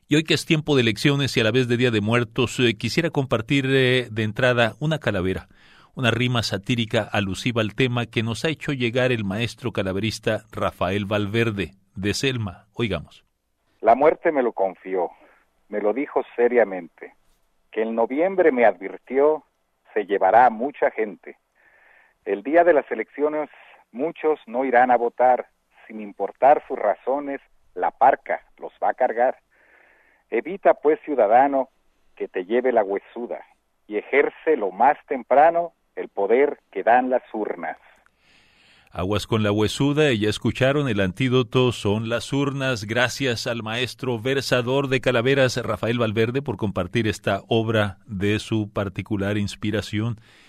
Y hoy que es tiempo de elecciones y a la vez de Día de Muertos, quisiera compartir de entrada una calavera, una rima satírica alusiva al tema que nos ha hecho llegar el maestro calaverista Rafael Valverde, de Selma. Oigamos. La muerte me lo confió, me lo dijo seriamente, que en noviembre me advirtió, se llevará a mucha gente. El día de las elecciones muchos no irán a votar, sin importar sus razones, la parca los va a cargar. Evita pues, ciudadano, que te lleve la huesuda, y ejerce lo más temprano el poder que dan las urnas. Aguas con la huesuda, y ya escucharon, el antídoto son las urnas. Gracias al maestro versador de calaveras, Rafael Valverde, por compartir esta obra de su particular inspiración.